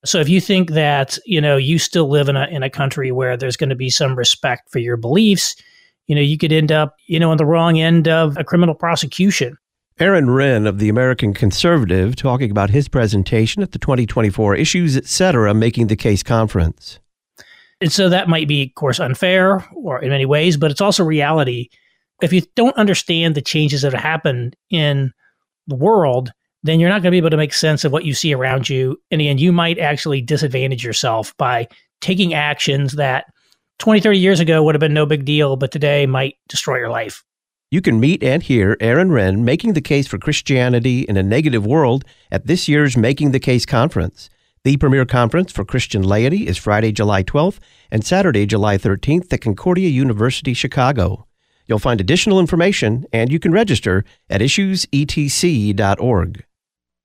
So if you think that, you still live in a country where there's going to be some respect for your beliefs, you could end up, on the wrong end of a criminal prosecution. Aaron Renn of the American Conservative talking about his presentation at the 2024 Issues, Etc. Making the Case Conference. And so that might be, of course, unfair or in many ways, but it's also reality. If you don't understand the changes that have happened in the world, then you're not going to be able to make sense of what you see around you. And again, you might actually disadvantage yourself by taking actions that 20, 30 years ago would have been no big deal, but today might destroy your life. You can meet and hear Aaron Renn making the case for Christianity in a negative world at this year's Making the Case Conference. The premier conference for Christian laity is Friday, July 12th and Saturday, July 13th at Concordia University, Chicago. You'll find additional information, and you can register at issuesetc.org.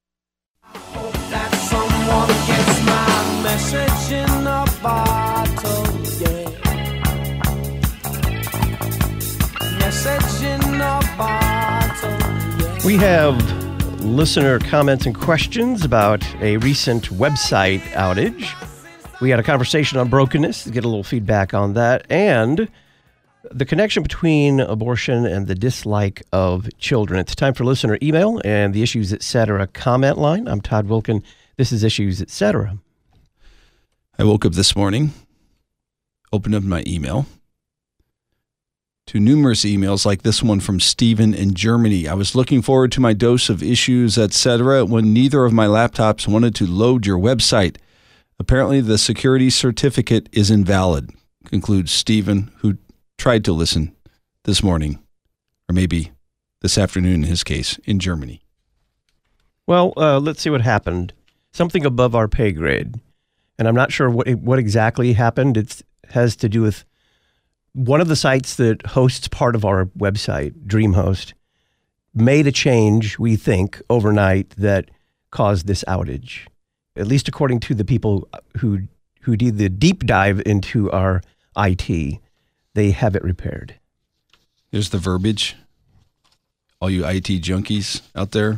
We have listener comments and questions about a recent website outage. We had a conversation on brokenness, get a little feedback on that, and the connection between abortion and the dislike of children. It's time for listener email and the Issues Etc. comment line. I'm Todd Wilken. This is Issues Etc. I woke up this morning, opened up my email, to numerous emails like this one from Stephen in Germany. I was looking forward to my dose of Issues, etc. when neither of my laptops wanted to load your website. Apparently, the security certificate is invalid, concludes Stephen, who tried to listen this morning, or maybe this afternoon in his case, in Germany. Well, let's see what happened. Something above our pay grade. And I'm not sure what exactly happened. It has to do with one of the sites that hosts part of our website, DreamHost, made a change, we think, overnight that caused this outage. At least according to the people who did the deep dive into our IT, they have it repaired. Here's the verbiage. All you IT junkies out there,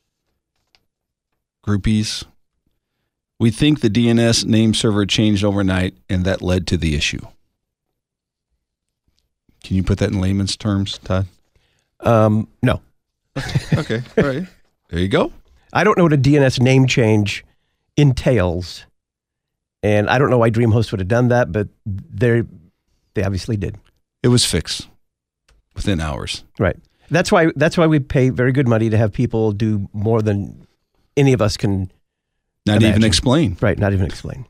groupies. We think the DNS name server changed overnight, and that led to the issue. Can you put that in layman's terms, Todd? No. Okay, all right. There you go. I don't know what a DNS name change entails, and I don't know why DreamHost would have done that, but they obviously did. It was fixed within hours. Right. That's why we pay very good money to have people do more than any of us can Not imagine. even explain. Right, not even explain.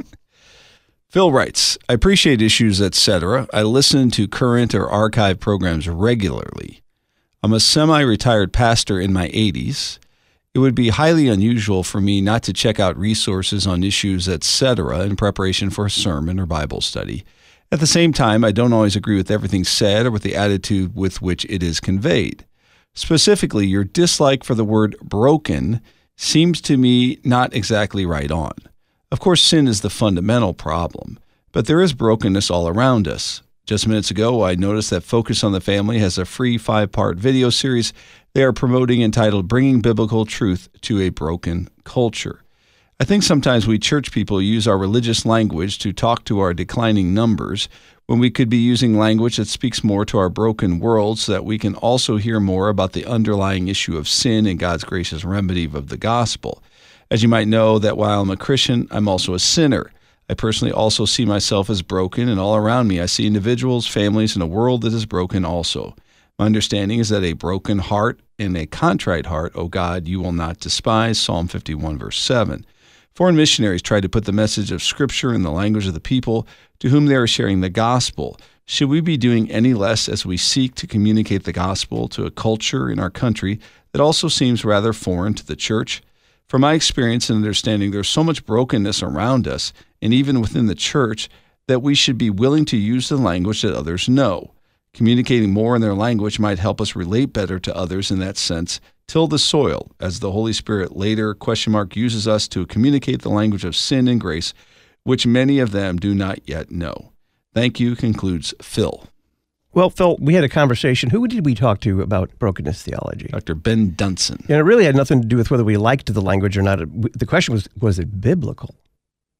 Phil writes, I appreciate Issues, etc. I listen to current or archive programs regularly. I'm a semi-retired pastor in my 80s. It would be highly unusual for me not to check out resources on Issues, etc. in preparation for a sermon or Bible study. At the same time, I don't always agree with everything said or with the attitude with which it is conveyed. Specifically, your dislike for the word broken seems to me not exactly right on. Of course, sin is the fundamental problem, but there is brokenness all around us. Just minutes ago, I noticed that Focus on the Family has a free 5-part video series they are promoting entitled Bringing Biblical Truth to a Broken Culture. I think sometimes we church people use our religious language to talk to our declining numbers when we could be using language that speaks more to our broken world so that we can also hear more about the underlying issue of sin and God's gracious remedy of the gospel. As you might know, that while I'm a Christian, I'm also a sinner. I personally also see myself as broken, and all around me I see individuals, families, and a world that is broken also. My understanding is that a broken heart and a contrite heart, O God, you will not despise, Psalm 51, verse 7. Foreign missionaries tried to put the message of Scripture in the language of the people to whom they are sharing the gospel. Should we be doing any less as we seek to communicate the gospel to a culture in our country that also seems rather foreign to the church? From my experience and understanding, there's so much brokenness around us, and even within the church, that we should be willing to use the language that others know. Communicating more in their language might help us relate better to others in that sense, till the soil, as the Holy Spirit later, uses us to communicate the language of sin and grace, which many of them do not yet know. Thank you, concludes Phil. Well, Phil, we had a conversation. Who did we talk to about brokenness theology? Dr. Ben Dunson. And it really had nothing to do with whether we liked the language or not. The question was it biblical?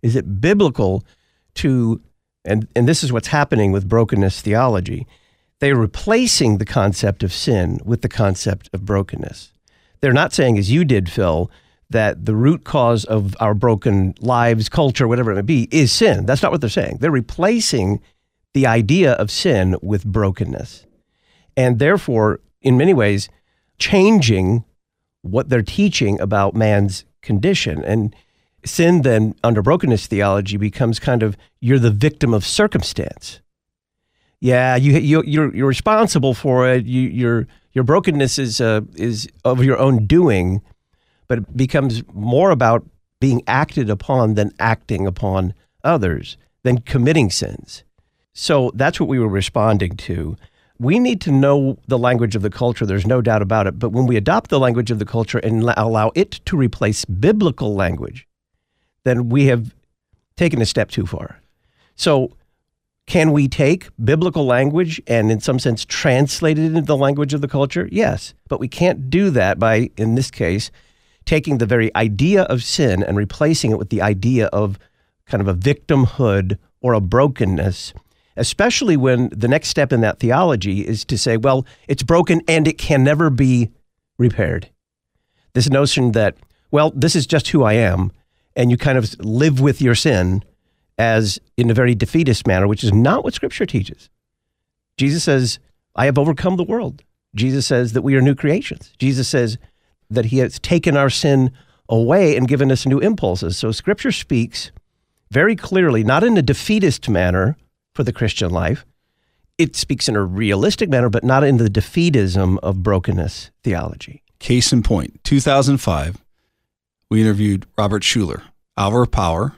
Is it biblical to, and this is what's happening with brokenness theology, they're replacing the concept of sin with the concept of brokenness. They're not saying, as you did, Phil, that the root cause of our broken lives, culture, whatever it may be, is sin. That's not what they're saying. They're replacing the idea of sin with brokenness. And therefore, in many ways, changing what they're teaching about man's condition. And sin then, under brokenness theology, becomes kind of, you're the victim of circumstance. Yeah, you're responsible for it. Your brokenness is of your own doing, but it becomes more about being acted upon than acting upon others, than committing sins. So that's what we were responding to. We need to know the language of the culture, there's no doubt about it, but when we adopt the language of the culture and allow it to replace biblical language, then we have taken a step too far. So can we take biblical language and in some sense translate it into the language of the culture? Yes, but we can't do that by, in this case, taking the very idea of sin and replacing it with the idea of kind of a victimhood or a brokenness, especially when the next step in that theology is to say, well, it's broken and it can never be repaired. This notion that, well, this is just who I am, and you kind of live with your sin as in a very defeatist manner, which is not what Scripture teaches. Jesus says, I have overcome the world. Jesus says that we are new creations. Jesus says that he has taken our sin away and given us new impulses. So Scripture speaks very clearly, not in a defeatist manner for the Christian life. It speaks in a realistic manner, but not in the defeatism of brokenness theology. Case in point, 2005, we interviewed Robert Schuller, Hour of Power,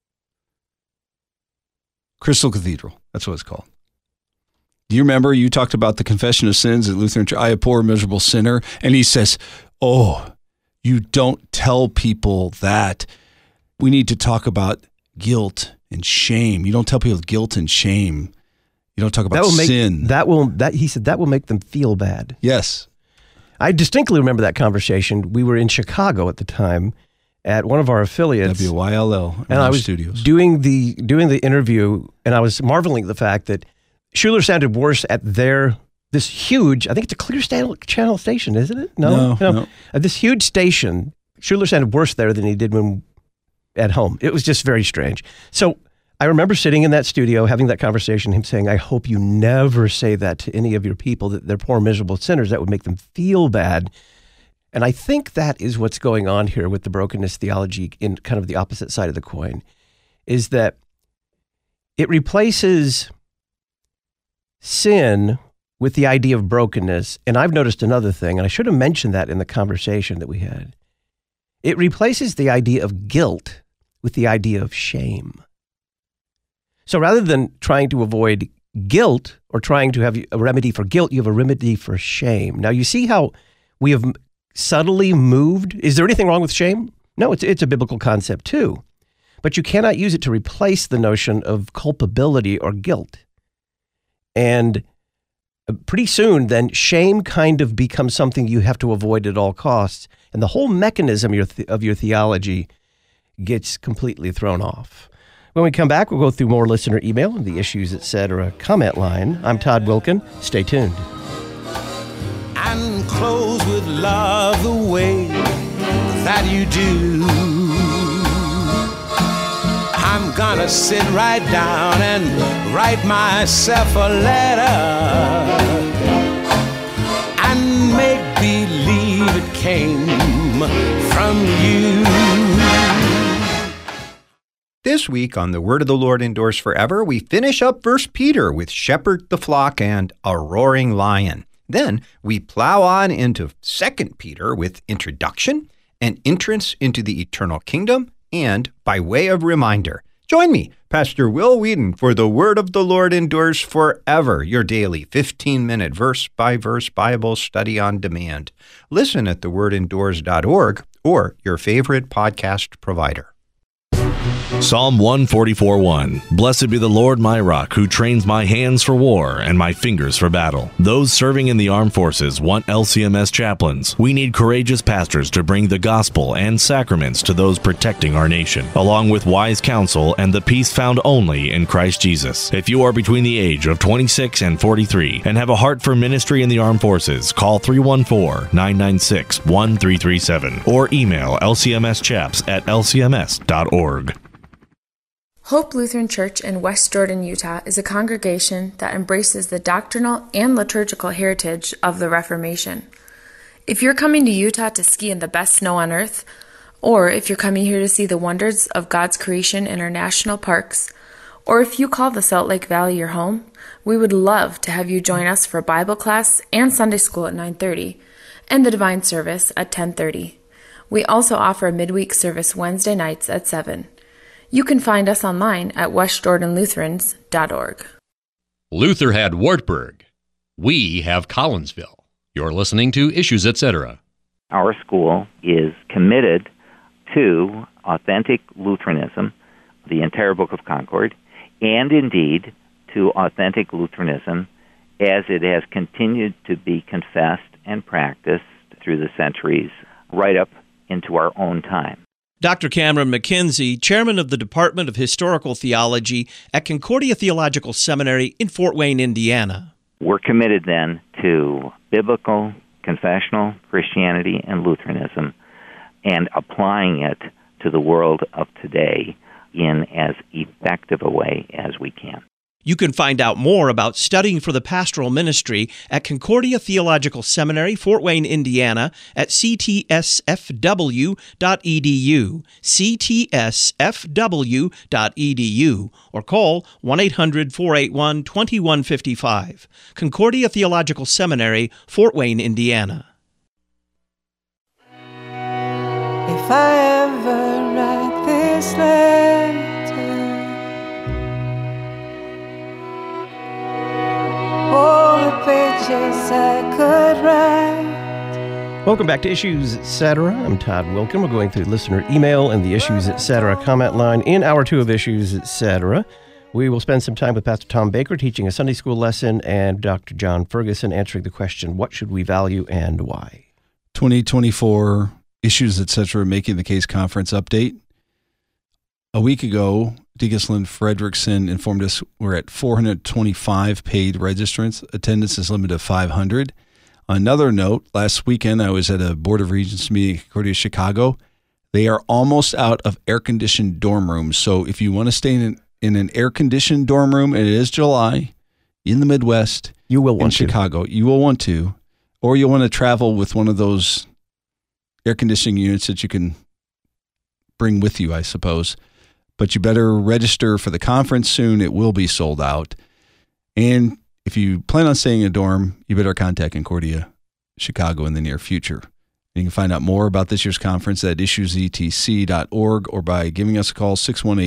Crystal Cathedral. That's what it's called. Do you remember you talked about the confession of sins at Lutheran Church? I, a poor, miserable sinner. And he says, oh, you don't tell people that. We need to talk about guilt and shame. You don't tell people guilt and shame. You don't talk about sin. He said that will make them feel bad. Yes. I distinctly remember that conversation. We were in Chicago at the time at one of our affiliates, WYLL, and I was studios. doing the interview, and I was marveling at the fact that Schuller sounded worse at this huge, I think it's a Clear Channel station, isn't it? No. At this huge station, Schuller sounded worse there than he did when at home. It was just very strange. So I remember sitting in that studio having that conversation, him saying, I hope you never say that to any of your people, that they're poor, miserable sinners. That would make them feel bad. And I think that is what's going on here with the brokenness theology in kind of the opposite side of the coin, is that it replaces sin with the idea of brokenness. And I've noticed another thing, and I should have mentioned that in the conversation that we had. It replaces the idea of guilt with the idea of shame. So rather than trying to avoid guilt or trying to have a remedy for guilt, you have a remedy for shame. Now, you see how we have subtly moved? Is there anything wrong with shame? No, it's a biblical concept too. But you cannot use it to replace the notion of culpability or guilt. And pretty soon, then, shame kind of becomes something you have to avoid at all costs. And the whole mechanism of your theology gets completely thrown off. When we come back, we'll go through more listener email and the Issues Etc. comment line. I'm Todd Wilkin. Stay tuned. And close with love the way that you do. I'm gonna sit right down and write myself a letter and make believe it came from you. This week on The Word of the Lord Endures Forever, we finish up 1 Peter with Shepherd the Flock and A Roaring Lion. Then we plow on into 2 Peter with Introduction, an entrance into the eternal kingdom, and by way of reminder, join me, Pastor Will Whedon, for The Word of the Lord Endures Forever, your daily 15-minute verse-by-verse Bible study on demand. Listen at thewordendures.org or your favorite podcast provider. Psalm 144:1. Blessed be the Lord my rock, who trains my hands for war and my fingers for battle. Those serving in the armed forces want LCMS chaplains. We need courageous pastors to bring the gospel and sacraments to those protecting our nation, along with wise counsel and the peace found only in Christ Jesus. If you are between the age of 26 and 43 and have a heart for ministry in the armed forces, call 314-996-1337 or email lcmschaps@lcms.org. Hope Lutheran Church in West Jordan, Utah is a congregation that embraces the doctrinal and liturgical heritage of the Reformation. If you're coming to Utah to ski in the best snow on earth, or if you're coming here to see the wonders of God's creation in our national parks, or if you call the Salt Lake Valley your home, we would love to have you join us for Bible class and Sunday school at 9:30 and the Divine Service at 10:30. We also offer a midweek service Wednesday nights at 7. You can find us online at westjordanlutherans.org. Luther had Wartburg. We have Collinsville. You're listening to Issues, Etc. Our school is committed to authentic Lutheranism, the entire Book of Concord, and indeed to authentic Lutheranism as it has continued to be confessed and practiced through the centuries, right up into our own time. Dr. Cameron McKenzie, chairman of the Department of Historical Theology at Concordia Theological Seminary in Fort Wayne, Indiana. We're committed then to biblical, confessional Christianity and Lutheranism and applying it to the world of today in as effective a way as we can. You can find out more about studying for the pastoral ministry at Concordia Theological Seminary, Fort Wayne, Indiana, at ctsfw.edu, ctsfw.edu, or call 1-800-481-2155. Concordia Theological Seminary, Fort Wayne, Indiana. If I ever write this letter, all the pages I could write. Welcome back to Issues, Etc. I'm Todd Wilkin. We're going through listener email and the Issues, Etc. comment line in Hour 2 of Issues, Etc. We will spend some time with Pastor Tom Baker teaching a Sunday school lesson and Dr. John Ferguson answering the question, what should we value and why? 2024 Issues, Etc. Making the Case Conference update. A week ago, Deaconess Lynn Fredrickson informed us we're at 425 paid registrants. Attendance is limited to 500. On another note, last weekend I was at a Board of Regents meeting at Concordia, Chicago. They are almost out of air-conditioned dorm rooms. So if you want to stay in an air-conditioned dorm room, and it is July, in the Midwest, you will want in Chicago, you will want to. Or you'll want to travel with one of those air conditioning units that you can bring with you, I suppose. But you better register for the conference soon. It will be sold out. And if you plan on staying in a dorm, you better contact Concordia Chicago in the near future. And you can find out more about this year's conference at issuesetc.org or by giving us a call,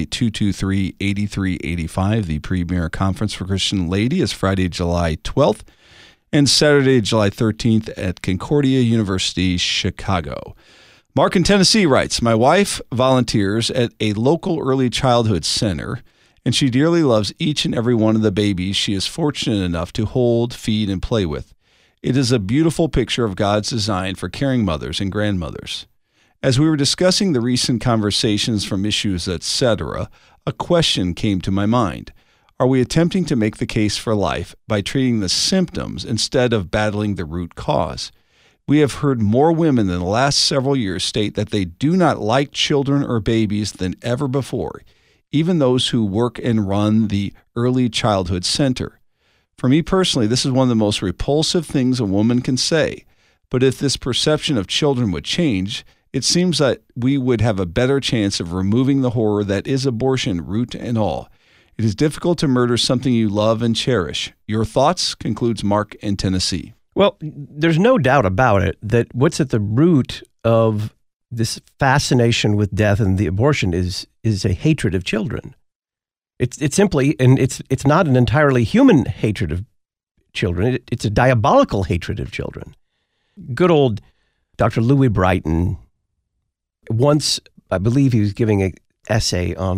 618-223-8385. The premier conference for Christian Laity is Friday, July 12th and Saturday, July 13th at Concordia University, Chicago. Mark in Tennessee writes, my wife volunteers at a local early childhood center, and she dearly loves each and every one of the babies she is fortunate enough to hold, feed, and play with. It is a beautiful picture of God's design for caring mothers and grandmothers. As we were discussing the recent conversations from Issues, Etc., a question came to my mind. Are we attempting to make the case for life by treating the symptoms instead of battling the root cause? We have heard more women in the last several years state that they do not like children or babies than ever before, even those who work and run the early childhood center. For me personally, this is one of the most repulsive things a woman can say. But if this perception of children would change, it seems that we would have a better chance of removing the horror that is abortion, root and all. It is difficult to murder something you love and cherish. Your thoughts, concludes Mark in Tennessee. Well, there's no doubt about it that what's at the root of this fascination with death and the abortion is a hatred of children. It's simply, and it's not an entirely human hatred of children. It's a diabolical hatred of children. Good old Dr. Louis Brighton, once, I believe he was giving an essay on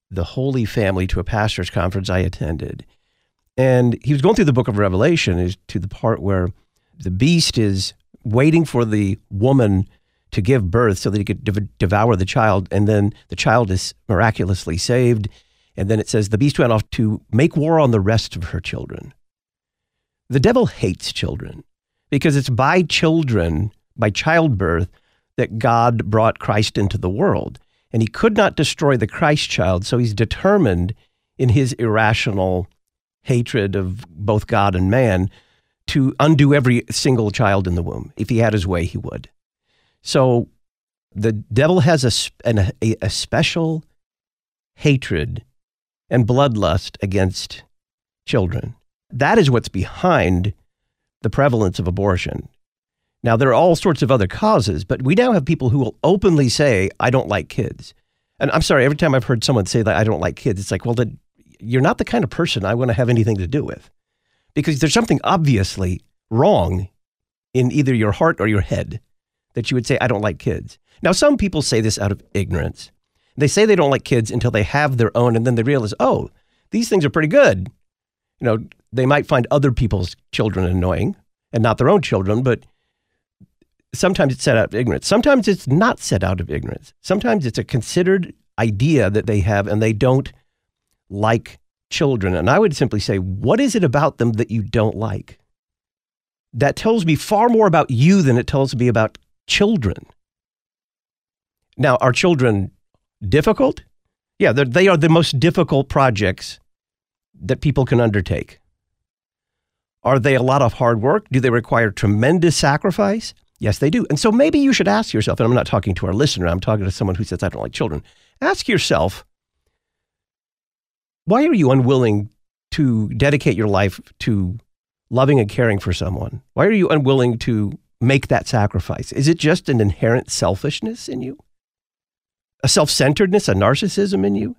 the Holy Family to a pastor's conference I attended. And he was going through the book of Revelation is to the part where the beast is waiting for the woman to give birth so that he could devour the child. And then the child is miraculously saved. And then it says the beast went off to make war on the rest of her children. The devil hates children because it's by children, by childbirth, that God brought Christ into the world. And he could not destroy the Christ child, so he's determined in his irrational hatred of both God and man to undo every single child in the womb. If he had his way, he would. So the devil has a special hatred and bloodlust against children. That is what's behind the prevalence of abortion. Now, there are all sorts of other causes, but we now have people who will openly say, I don't like kids. And I'm sorry, every time I've heard someone say that I don't like kids, it's like, well, then you're not the kind of person I want to have anything to do with. Because there's something obviously wrong in either your heart or your head that you would say, I don't like kids. Now, some people say this out of ignorance. They say they don't like kids until they have their own, and then they realize, oh, these things are pretty good. You know, they might find other people's children annoying and not their own children, but sometimes it's set out of ignorance. Sometimes it's not set out of ignorance. Sometimes it's a considered idea that they have and they don't like children. And I would simply say, what is it about them that you don't like? That tells me far more about you than it tells me about children. Now, are children difficult? Yeah, they are the most difficult projects that people can undertake. Are they a lot of hard work? Do they require tremendous sacrifice? Yes, they do. And so maybe you should ask yourself, and I'm not talking to our listener, I'm talking to someone who says, I don't like children. Ask yourself, why are you unwilling to dedicate your life to loving and caring for someone? Why are you unwilling to make that sacrifice? Is it just an inherent selfishness in you? A self-centeredness, a narcissism in you?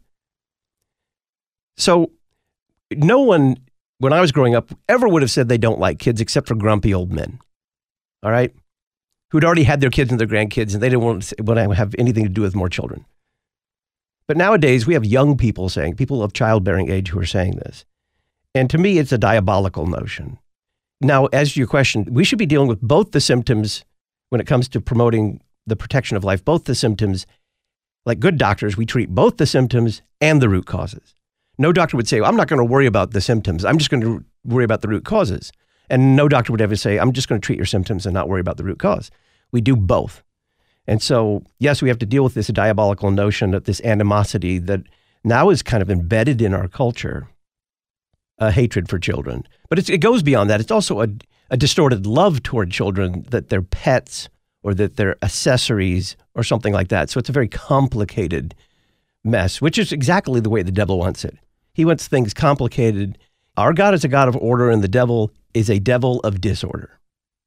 So no one, when I was growing up, ever would have said they don't like kids except for grumpy old men, all right? Who'd already had their kids and their grandkids, and they didn't want to have anything to do with more children. But nowadays, we have young people saying, people of childbearing age who are saying this. And to me, it's a diabolical notion. Now, as to your question, we should be dealing with both the symptoms when it comes to promoting the protection of life, both the symptoms. Like good doctors, we treat both the symptoms and the root causes. No doctor would say, well, I'm not going to worry about the symptoms. I'm just going to worry about the root causes. And no doctor would ever say, I'm just going to treat your symptoms and not worry about the root cause. We do both. And so, yes, we have to deal with this diabolical notion of this animosity that now is kind of embedded in our culture, a hatred for children. But it goes beyond that. It's also a distorted love toward children, that they're pets or that they're accessories or something like that. So it's a very complicated mess, which is exactly the way the devil wants it. He wants things complicated. Our God is a God of order, and the devil is a devil of disorder.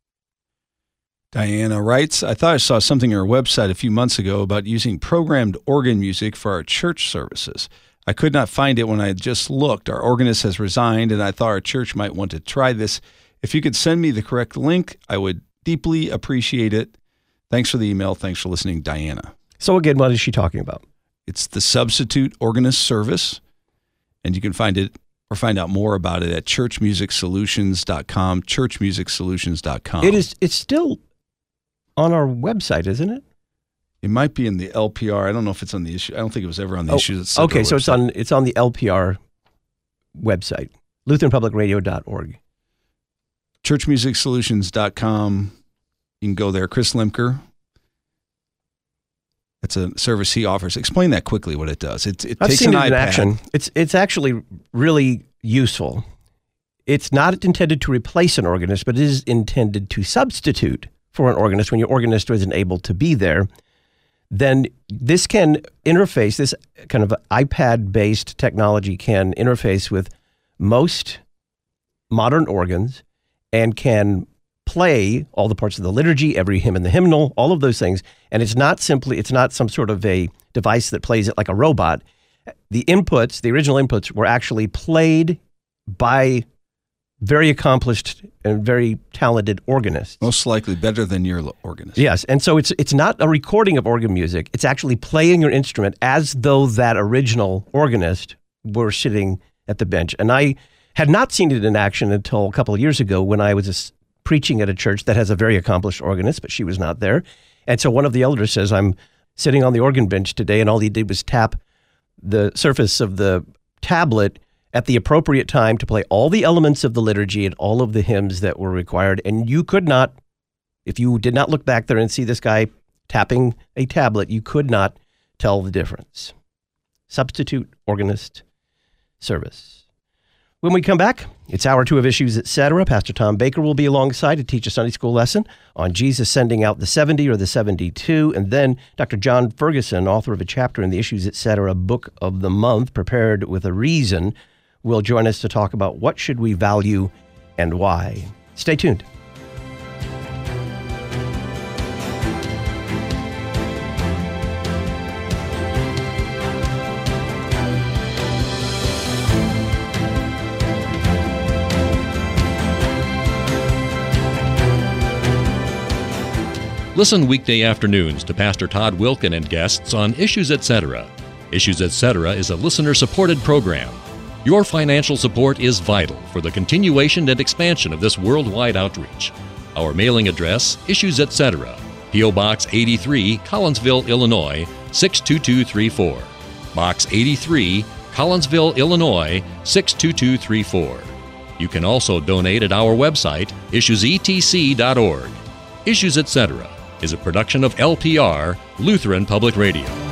Diana writes, I thought I saw something on our website a few months ago about using programmed organ music for our church services. I could not find it when I had just looked. Our organist has resigned, and I thought our church might want to try this. If you could send me the correct link, I would deeply appreciate it. Thanks for the email. Thanks for listening, Diana. So again, what is she talking about? It's the Substitute Organist Service, and you can find it or find out more about it at churchmusicsolutions.com, churchmusicsolutions.com. It's still on our website, isn't it? It might be in the LPR. I don't know if it's on the issue. I don't think it was ever on the issues. Okay, so it's on the LPR website, LutheranPublicRadio.org. churchmusicsolutions.com. You can go there. Chris Lemker. That's a service he offers. Explain that quickly, what it does. It takes an iPad. In action. It's actually really useful. It's not intended to replace an organist, but it is intended to substitute for an organist when your organist isn't able to be there. Then this can interface, this kind of iPad-based technology can interface with most modern organs and can play all the parts of the liturgy, every hymn in the hymnal, all of those things. And it's not some sort of a device that plays it like a robot. The original inputs were actually played by very accomplished and very talented organists. Most likely better than your organist. Yes, and so it's not a recording of organ music. It's actually playing your instrument as though that original organist were sitting at the bench. And I had not seen it in action until a couple of years ago when I was preaching at a church that has a very accomplished organist, but she was not there. And so one of the elders says, I'm sitting on the organ bench today, and all he did was tap the surface of the tablet at the appropriate time to play all the elements of the liturgy and all of the hymns that were required. And you could not, if you did not look back there and see this guy tapping a tablet, you could not tell the difference. Substitute organist service. When we come back, it's hour 2 of Issues, Etc. Pastor Tom Baker will be alongside to teach a Sunday school lesson on Jesus sending out the 70 or the 72. And then Dr. John Ferguson, author of a chapter in the Issues, Etc. Book of the Month, Prepared with a Reason, will join us to talk about what should we value and why. Stay tuned. Listen weekday afternoons to Pastor Todd Wilken and guests on Issues Etc. Issues Etc. is a listener-supported program. Your financial support is vital for the continuation and expansion of this worldwide outreach. Our mailing address, Issues Etc., P.O. Box 83, Collinsville, Illinois, 62234. Box 83, Collinsville, Illinois, 62234. You can also donate at our website, issuesetc.org. Issues Etc. is a production of LPR, Lutheran Public Radio.